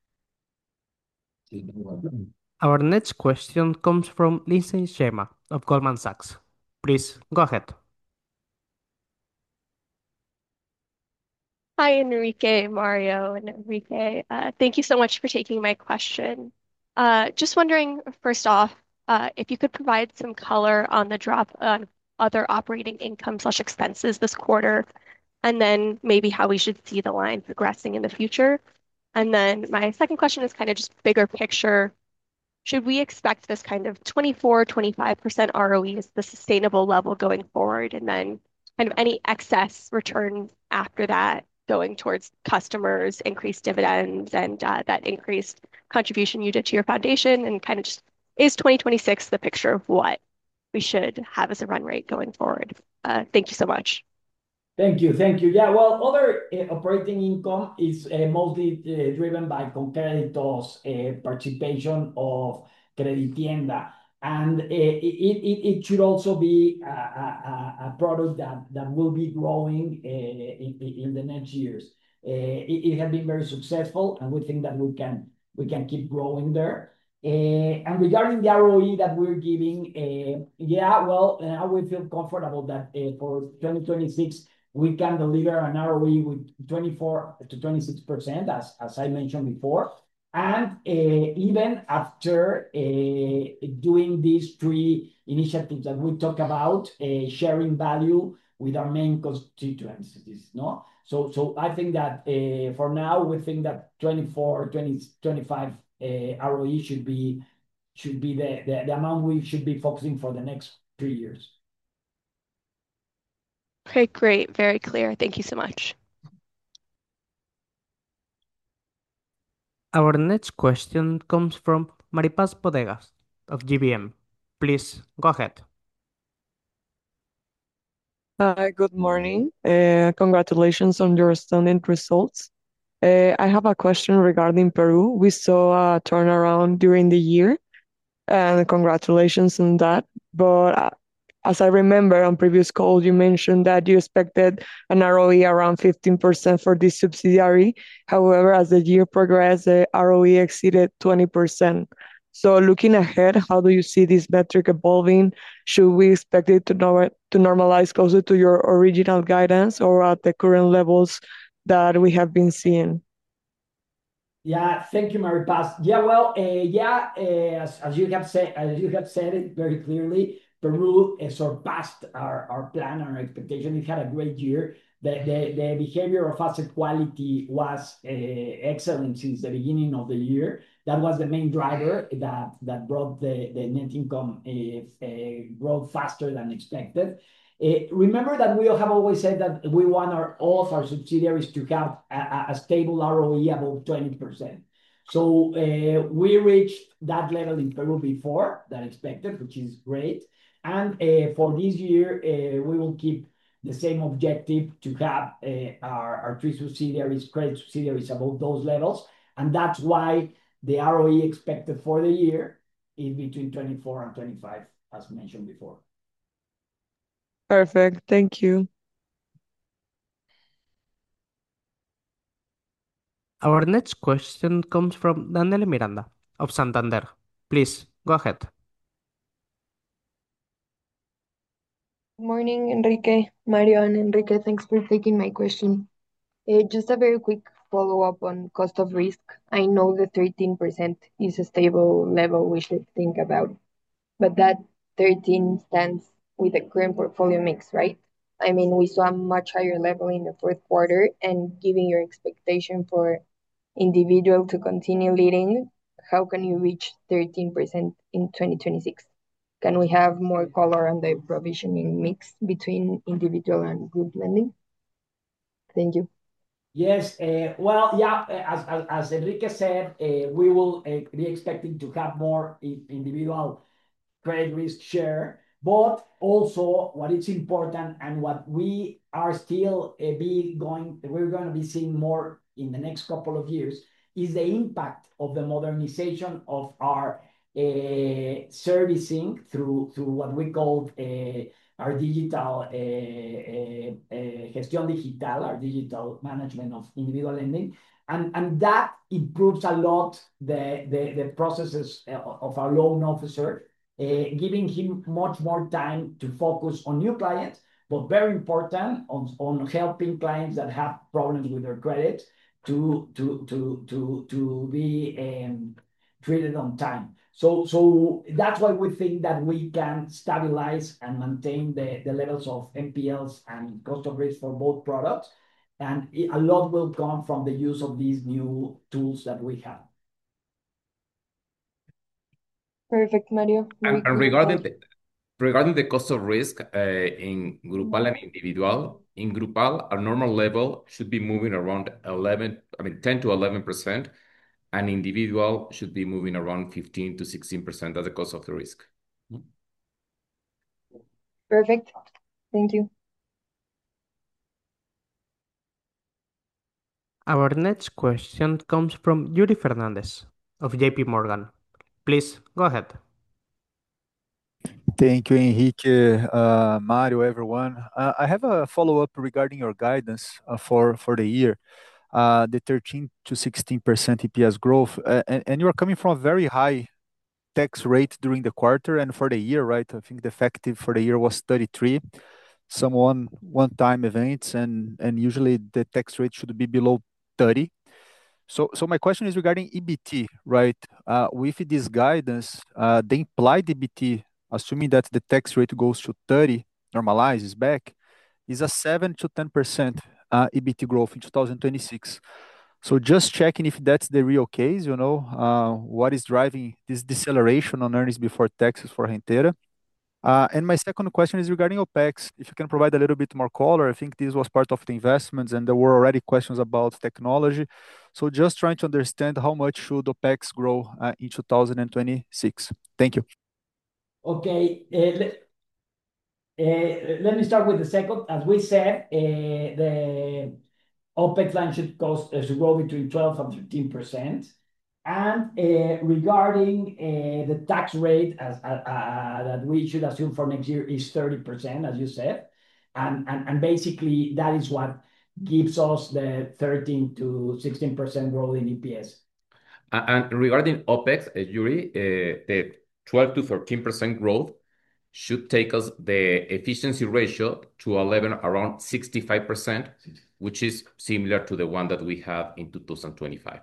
Our next question comes from Lindsay Shema of Goldman Sachs. Please go ahead. Hi, Enrique, Mario, and Enrique. Uh, thank you so much for taking my question. Uh, just wondering, first off, uh, if you could provide some color on the drop on other operating income slash expenses this quarter, and then maybe how we should see the line progressing in the future. And then my second question is kind of just bigger picture. Should we expect this kind of twenty-four, twenty-five percent R O E as the sustainable level going forward, and then kind of any excess return after that going towards customers, increased dividends, and uh, that increased contribution you did to your foundation, and kind of just is twenty twenty-six the picture of what we should have as a run rate going forward? Uh, thank you so much. Thank you. Thank you. Yeah, well, other uh, operating income is uh, mostly uh, driven by ConCrédito's uh, participation of Creditienda. And uh, it, it, it should also be a, a, a product that, that will be growing uh, in, in the next years. Uh, it, it has been very successful, and we think that we can, we can keep growing there. Uh, and regarding the R O E that we're giving, uh, yeah, well, now we feel comfortable that uh, for twenty twenty-six, we can deliver an R O E with twenty-four to twenty-six percent, as, as I mentioned before. And uh, even after uh, doing these three initiatives that we talk about, uh, sharing value with our main constituencies, no? So, so I think that uh, for now, we think that twenty-four, twenty, twenty-five uh, R O E should be, should be the, the, the amount we should be focusing for the next three years. Okay, great. Very clear. Thank you so much. Our next question comes from Maripaz Bodegas of G B M. Please go ahead. Hi, good morning. Uh, congratulations on your stunning results. Uh, I have a question regarding Peru. We saw a turnaround during the year, and congratulations on that. But uh, as I remember on previous calls, you mentioned that you expected an R O E around fifteen percent for this subsidiary. However, as the year progressed, the R O E exceeded twenty percent. So looking ahead, how do you see this metric evolving? Should we expect it to, no to normalize closer to your original guidance or at the current levels that we have been seeing? Yeah, thank you, Maripaz. Yeah, well, uh, yeah, uh, as, as you have said, as you have said it very clearly, Peru uh, surpassed our, our plan and our expectation. It had a great year. The, the, the behavior of asset quality was uh, excellent since the beginning of the year. That was the main driver that, that brought the, the net income uh, uh, growth faster than expected. Uh, remember that we have always said that we want our, all of our subsidiaries to have a, a stable R O E above twenty percent. So uh, we reached that level in Peru before than expected, which is great. And uh, for this year, uh, we will keep the same objective to have uh, our, our three subsidiaries, credit subsidiaries above those levels. And that's why the R O E expected for the year is between twenty-four and twenty-five, as mentioned before. Perfect. Thank you. Our next question comes from Daniela Miranda of Santander. Please go ahead. Good morning, Enrique, Mario, and Enrique. Thanks for taking my question. Uh, just a very quick follow-up on cost of risk. I know the thirteen percent is a stable level we should think about, but that thirteen stands with the current portfolio mix, right? I mean, we saw a much higher level in the fourth quarter, and given your expectation for individual to continue leading, how can you reach thirteen percent in twenty twenty-six? Can we have more color on the provisioning mix between individual and group lending? Thank you. Yes, uh, well, yeah, as, as, as Enrique said, uh, we will uh, be expecting to have more individual credit risk share, but also what is important and what we are still uh, be going, we're going to be seeing more in the next couple of years is the impact of the modernization of our uh, servicing through through what we call uh, our digital uh, uh, uh, gestión digital, our digital management of individual lending, and and that improves a lot the the, the processes of our loan officer, uh, giving him much more time to focus on new clients, but very important on on helping clients that have problems with their credit to to to to to be um, treated on time. So, so that's why we think that we can stabilize and maintain the, the levels of N P Ls and cost of risk for both products. And it, a lot will come from the use of these new tools that we have. Perfect, Mario. And, and regarding the, regarding the cost of risk uh, in Grupal and individual, in Grupal, our normal level should be moving around eleven, I mean ten to eleven percent. An individual should be moving around fifteen to sixteen percent as the cost of the risk. Perfect. Thank you. Our next question comes from Yuri Fernandez of J P Morgan. Please go ahead. Thank you, Enrique, uh, Mario, everyone. Uh, I have a follow-up regarding your guidance uh, for, for the year. Uh, the thirteen to sixteen percent E P S growth, uh, and, and you are coming from a very high tax rate during the quarter and for the year, right? I think the effective for the year was thirty-three, some one, one-time events, and, and usually the tax rate should be below thirty. So, so my question is regarding E B T, right? Uh, with this guidance, uh, the implied E B T, assuming that the tax rate goes to thirty, normalizes back, is a seven to ten percent uh, E B T growth in two thousand twenty-six. So just checking if that's the real case, you know, uh, what is driving this deceleration on earnings before taxes for Gentera? Uh, and my second question is regarding OpEx. If you can provide a little bit more color, I think this was part of the investments and there were already questions about technology. So just trying to understand how much should OpEx grow uh, in two thousand twenty-six. Thank you. Okay. Uh, let, uh, let me start with the second. As we said, uh, the OpEx line should cost uh, should grow between twelve and fifteen percent. And uh, regarding uh, the tax rate as uh, uh, that we should assume for next year is thirty percent, as you said. And, and, and basically that is what gives us the thirteen to sixteen percent growth in E P S. And regarding OpEx, uh, Yuri, uh, the twelve to thirteen percent growth should take us the efficiency ratio to a level around sixty-five percent, which is similar to the one that we have in two thousand twenty-five.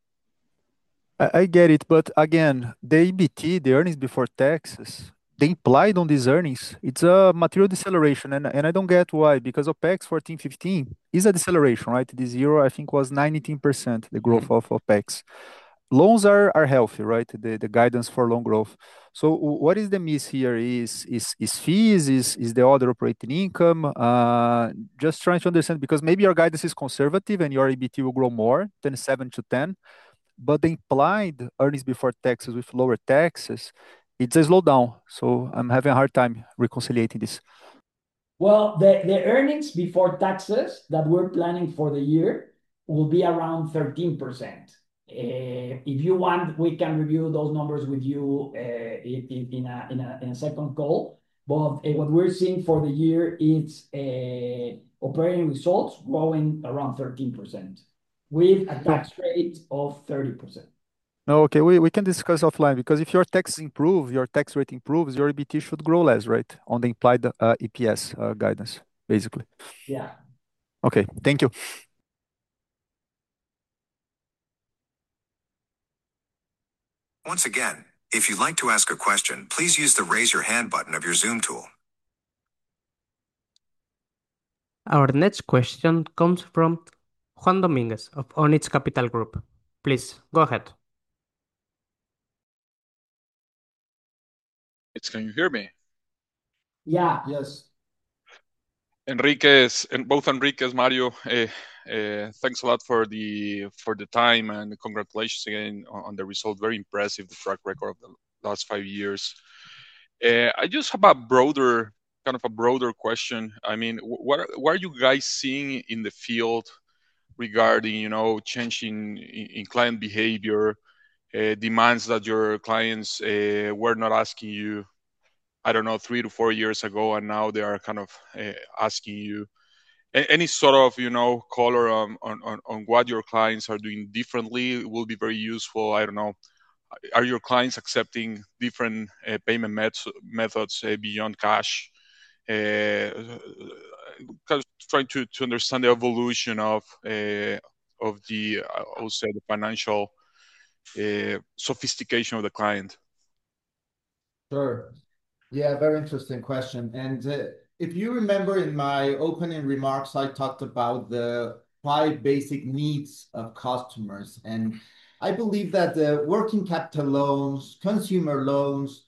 I, I get it, but again, the E B T, the earnings before taxes, the implied on these earnings, it's a material deceleration, and, and I don't get why, because OpEx fourteen, fifteen is a deceleration, right? This year, I think, was nineteen percent, the growth of OpEx. Loans are, are healthy, right? The, the guidance for loan growth. So what is the miss here? Is is is fees? Is is the other operating income? Uh, just trying to understand, because maybe your guidance is conservative and your E B T will grow more than seven to ten, but the implied earnings before taxes with lower taxes, it's a slowdown. So I'm having a hard time reconciliating this. Well, the, the earnings before taxes that we're planning for the year will be around thirteen percent. If you want, we can review those numbers with you in a second call. But what we're seeing for the year is operating results growing around thirteen percent with a tax rate of thirty percent. No, okay, we, we can discuss offline because if your tax improve, your tax rate improves, your E B T should grow less, right? On the implied uh, E P S uh, guidance, basically. Yeah. Okay, thank you. Once again, if you'd like to ask a question, please use the raise your hand button of your Zoom tool. Our next question comes from Juan Dominguez of Onyx Capital Group. Please go ahead. Can you hear me? Yeah. Yes. Enriquez, and both Enriquez, Mario, uh, uh, thanks a lot for the for the time and congratulations again on, on the result. Very impressive, the track record of the last five years. Uh, I just have a broader, kind of a broader question. I mean, what what are you guys seeing in the field regarding, you know, changing in, in client behavior, uh, demands that your clients uh, were not asking you, I don't know, three to four years ago, and now they are kind of uh, asking you. A- any sort of, you know, color on, on, on on what your clients are doing differently will be very useful. I don't know. Are your clients accepting different uh, payment met- methods uh, beyond cash? Uh, kind of trying to, to understand the evolution of uh, of the, uh, I would say, the financial uh, sophistication of the client. Sure. Yeah, very interesting question. And uh, if you remember in my opening remarks, I talked about the five basic needs of customers. And I believe that the working capital loans, consumer loans,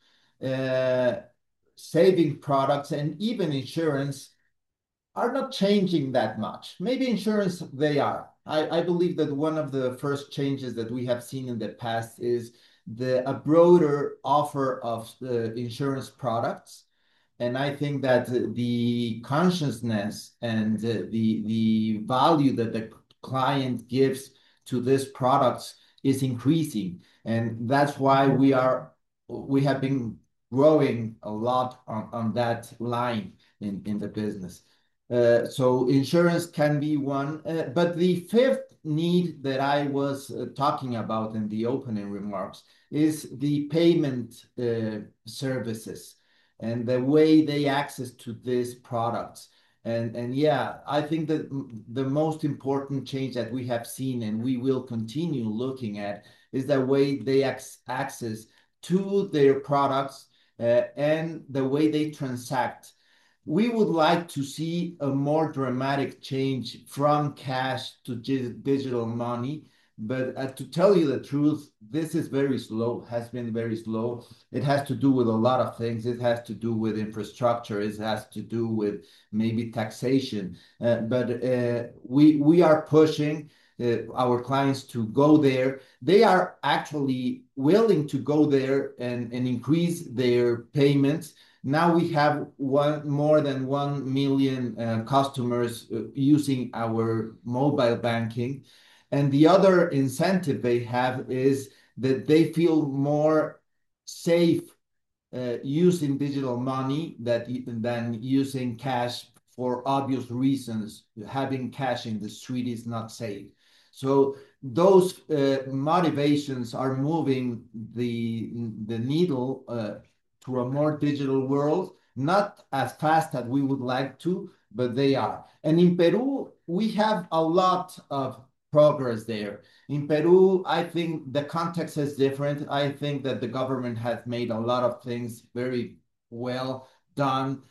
uh, saving products, and even insurance are not changing that much. Maybe insurance, they are. I, I believe that one of the first changes that we have seen in the past is the a broader offer of the insurance products. And I think that the consciousness and the the value that the client gives to these products is increasing. And that's why we are we have been growing a lot on, on that line in, in the business. Uh, so insurance can be one, uh, but the fifth need that I was uh, talking about in the opening remarks is the payment uh, services and the way they access to these products. And, and yeah, I think that the most important change that we have seen and we will continue looking at is the way they access to their products uh, and the way they transact. We would like to see a more dramatic change from cash to digital money. But uh, to tell you the truth, this is very slow, has been very slow. It has to do with a lot of things. It has to do with infrastructure. It has to do with maybe taxation. Uh, but uh, we, we are pushing uh, our clients to go there. They are actually willing to go there and, and increase their payments. Now we have one more than one million uh, customers uh, using our mobile banking. And the other incentive they have is that they feel more safe uh, using digital money that, than using cash for obvious reasons. Having cash in the street is not safe. So those uh, motivations are moving the, the needle uh, to a more digital world, not as fast as we would like to, but they are. And in Peru, we have a lot of progress there. In Peru, I think the context is different. I think that the government has made a lot of things very well done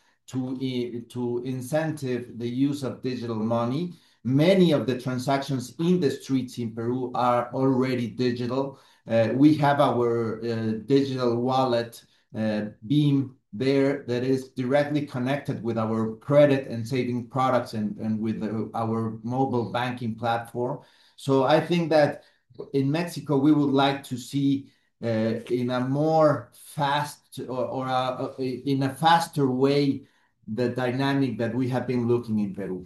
to, to incentive the use of digital money. Many of the transactions in the streets in Peru are already digital. Uh, we have our uh, digital wallet, uh, Beam, there that is directly connected with our credit and saving products and, and with the, our mobile banking platform. So I think that in Mexico, we would like to see uh, in a more fast or, or a, in a faster way the dynamic that we have been looking in Peru.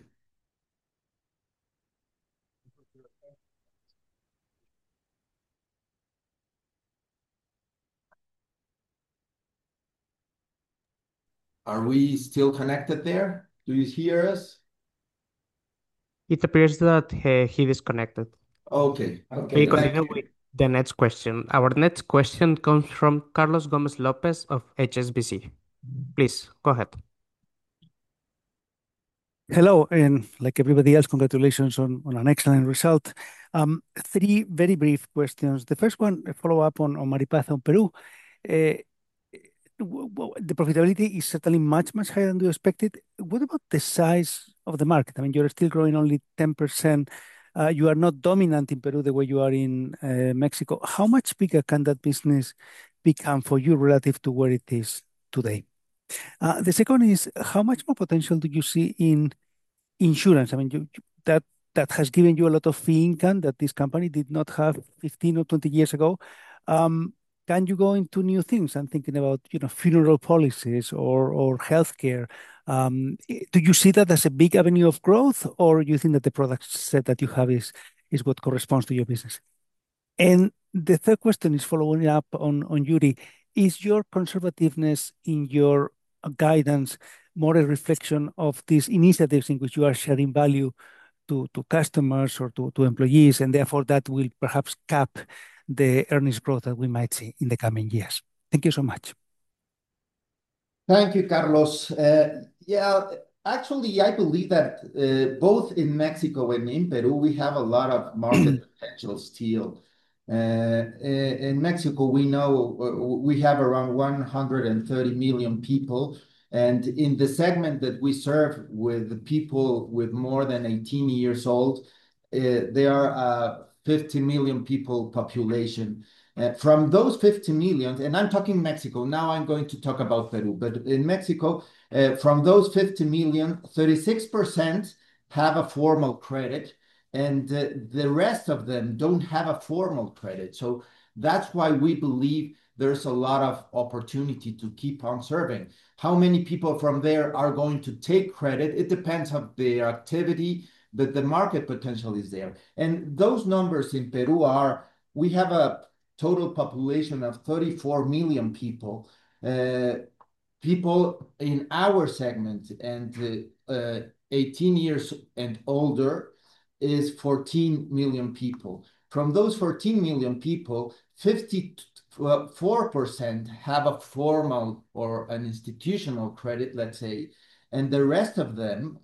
Are we still connected there? Do you hear us? It appears that uh, he disconnected. Okay. We Okay. Thank continue you. with the next question. Our next question comes from Carlos Gomez Lopez of H S B C. Please go ahead. Hello, and like everybody else, congratulations on, on an excellent result. Um, three very brief questions. The first one, a follow-up on, on Maripaz on Peru. Uh, w- w- the profitability is certainly much, much higher than you expected. What about the size of the market? I mean, you're still growing only ten percent. Uh, you are not dominant in Peru the way you are in uh, Mexico. How much bigger can that business become for you relative to where it is today? Uh, the second is, how much more potential do you see in insurance? I mean, you, you- that that has given you a lot of fee income that this company did not have fifteen or twenty years ago. Um, can you go into new things? I'm thinking about, you know, funeral policies or or healthcare. Um, i- do you see that as a big avenue of growth, or you think that the product set that you have is is what corresponds to your business? And the third question is following up on, on Yuri. Is your conservativeness in your uh, guidance more a reflection of these initiatives in which you are sharing value to, to customers or to, to employees, and therefore that will perhaps cap the earnings growth that we might see in the coming years? Thank you so much. Thank you, Carlos. Uh, yeah, actually, I believe that uh, both in Mexico and in Peru, we have a lot of market potential still. Uh, i- in Mexico, we know uh, we have around one hundred thirty million people. And in the segment that we serve with the people with more than eighteen years old, uh, there are uh, fifty million people population. Uh, from those fifty million, and I'm talking Mexico, now I'm going to talk about Peru, but in Mexico, uh, from those fifty million, thirty-six percent have a formal credit, and uh, the rest of them don't have a formal credit. So that's why we believe there's a lot of opportunity to keep on serving. How many people from there are going to take credit? It depends on their activity, but the market potential is there. And those numbers in Peru are, we have a total population of thirty-four million people. Uh, people in our segment and uh, uh, eighteen years and older is fourteen million people. From those fourteen million people, fifty-four percent have a formal or an institutional credit, let's say, and the rest of them,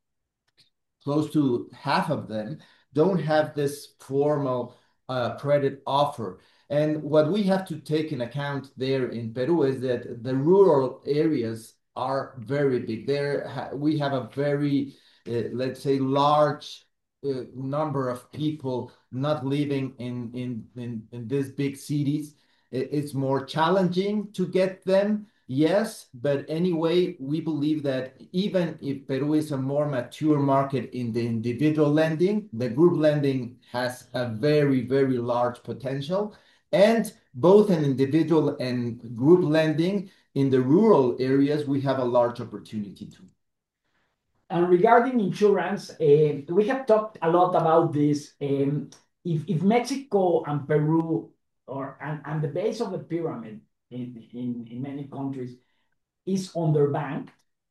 close to half of them, don't have this formal uh, credit offer. And what we have to take in account there in Peru is that the rural areas are very big. There ha we have a very, uh, let's say, large uh, number of people not living in, in, in, in these big cities. It, it's more challenging to get them. Yes, but anyway, we believe that even if Peru is a more mature market in the individual lending, the group lending has a very, very large potential. And both in individual and group lending in the rural areas, we have a large opportunity too. And regarding insurance, uh, we have talked a lot about this. Um, if, if Mexico and Peru, or and, and the base of the pyramid in, in, in many countries is underbanked,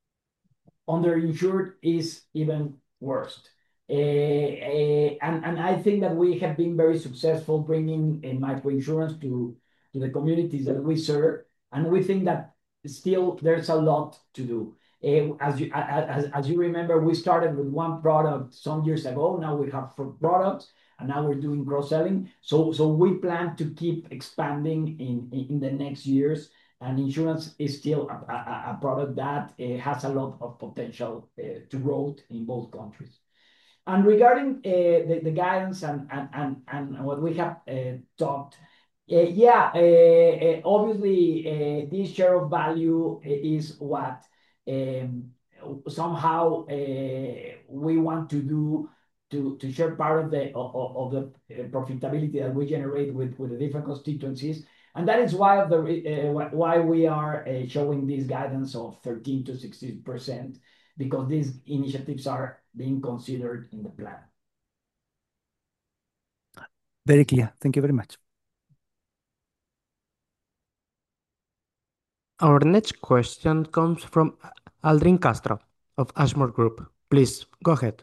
underinsured is even worse. Uh, uh, and, and I think that we have been very successful bringing uh, microinsurance to, to the communities that we serve. And we think that still there's a lot to do. Uh, as, you, as, as you remember, we started with one product some years ago. Now we have four products, and now we're doing cross-selling. So, so we plan to keep expanding in, in, in the next years. And insurance is still a, a, a product that uh, has a lot of potential uh, to growth in both countries. And regarding uh, the, the guidance and, and, and, and what we have uh, talked, uh, yeah, uh, uh, obviously uh, this share of value is what um, somehow uh, we want to do to, to share part of the of, of the profitability that we generate with, with the different constituencies. And that is why of the uh, why we are uh, showing this guidance of thirteen to sixteen percent, because these initiatives are being considered in the plan. Very clear. Thank you very much. Our next question comes from Aldrin Castro of Ashmore Group. Please go ahead.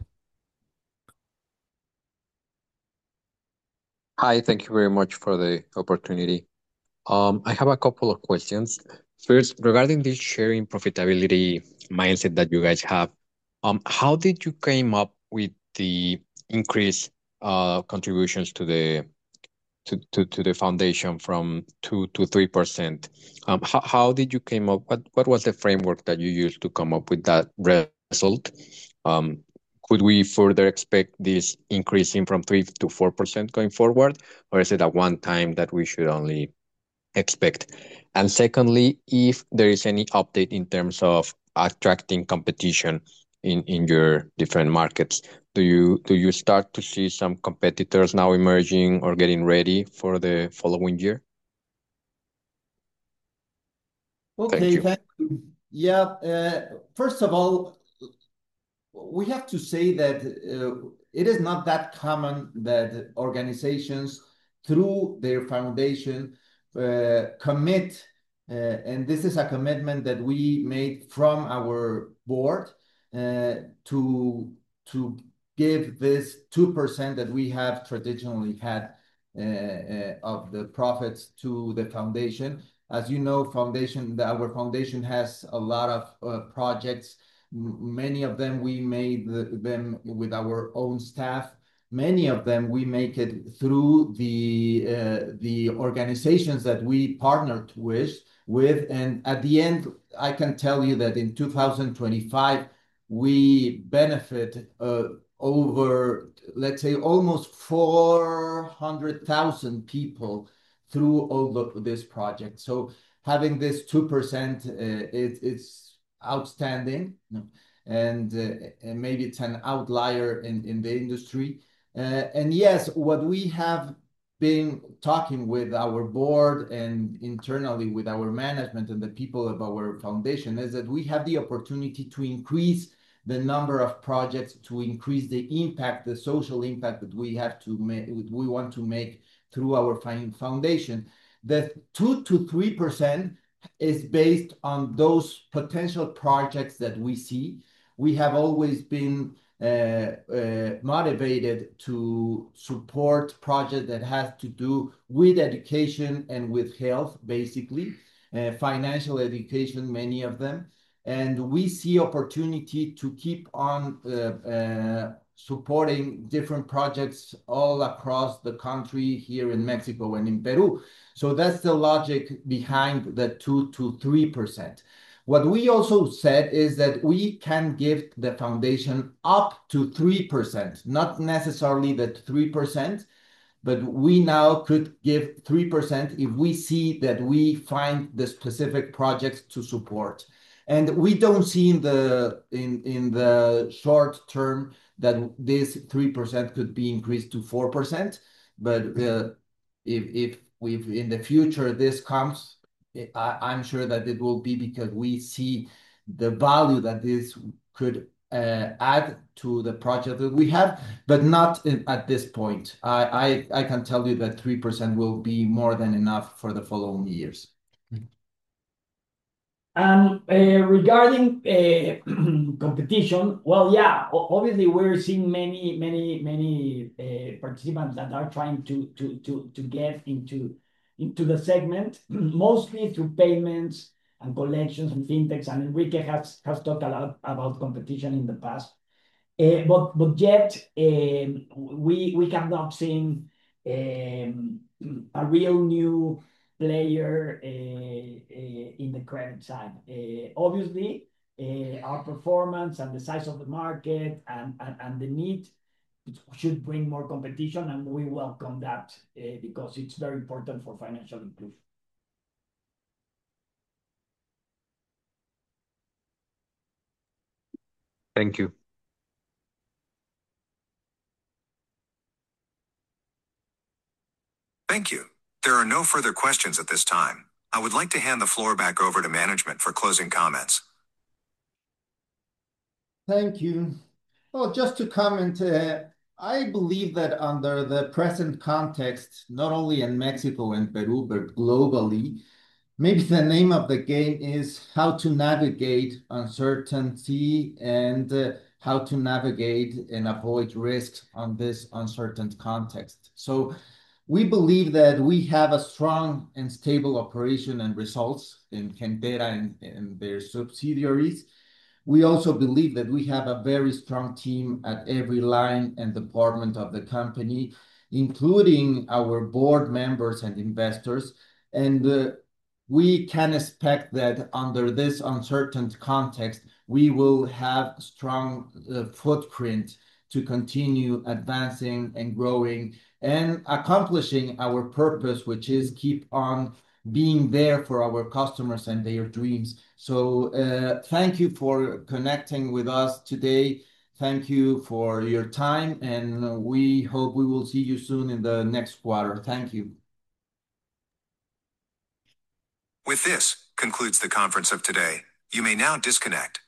Hi, thank you very much for the opportunity. Um, I have a couple of questions. First, regarding this sharing profitability mindset that you guys have, um, how did you came up with the increased uh, contributions to the to, to, to the foundation from two to three percent? Um, how, how did you came up? What what was the framework that you used to come up with that result? Um, could we further expect this increasing from three to four percent going forward, or is it a one time that we should only expect? And secondly, if there is any update in terms of attracting competition in, in your different markets, do you do you start to see some competitors now emerging or getting ready for the following year? Thank Okay, you. thank you. Yeah, uh, first of all, we have to say that uh, it is not that common that organizations, through their foundation, uh, commit, uh, and this is a commitment that we made from our board uh, to to give this two percent that we have traditionally had uh, uh, of the profits to the foundation. As you know, foundation, our foundation has a lot of uh, projects. Many of them we made them with our own staff. Many of them we make it through the uh, the organizations that we partnered with with. And at the end, I can tell you that in two thousand twenty-five we benefit uh, over, let's say, almost four hundred thousand people through all of this project. So having this two percent, uh, it, it's outstanding, and, uh, and maybe it's an outlier in, in the industry. Uh, and yes, what we have been talking with our board and internally with our management and the people of our foundation is that we have the opportunity to increase the number of projects, to increase the impact, the social impact that we have to make, we want to make through our foundation. The two to three percent is based on those potential projects that we see. We have always been uh, uh, motivated to support projects that has to do with education and with health, basically, uh, financial education, many of them. And we see opportunity to keep on uh, uh, supporting different projects all across the country, here in Mexico and in Peru. So that's the logic behind the two to three percent. What we also said is that we can give the foundation up to three percent, not necessarily that three percent, but we now could give three percent if we see that we find the specific projects to support. And we don't see in the in in the short term that this three percent could be increased to four percent. But uh, if if we in the future this comes, I, I'm sure that it will be because we see the value that this could uh, add to the project that we have, but not in, at this point. I, I I can tell you that three percent will be more than enough for the following years. And uh, regarding uh, competition, well, yeah, o- obviously we're seeing many, many, many uh, participants that are trying to to to to get into into the segment, mostly through payments and collections and fintechs. And Enrique has has talked a lot about competition in the past. Uh, but but yet um, we we have not seen um, a real new player uh, uh, in the credit side. Uh, obviously, uh, our performance and the size of the market and, and, and the need should bring more competition, and we welcome that uh, because it's very important for financial inclusion. Thank you. Thank you. There are no further questions at this time. I would like to hand the floor back over to management for closing comments. Thank you. Well, just to comment, uh, I believe that under the present context, not only in Mexico and Peru, but globally, maybe the name of the game is how to navigate uncertainty and uh, how to navigate and avoid risks on this uncertain context. So we believe that we have a strong and stable operation and results in Gentera and, and their subsidiaries. We also believe that we have a very strong team at every line and department of the company, including our board members and investors. And uh, we can expect that under this uncertain context, we will have strong uh, footprint to continue advancing and growing and accomplishing our purpose, which is keep on being there for our customers and their dreams. So uh, thank you for connecting with us today. Thank you for your time, and we hope we will see you soon in the next quarter. Thank you. With this, concludes the conference of today. You may now disconnect.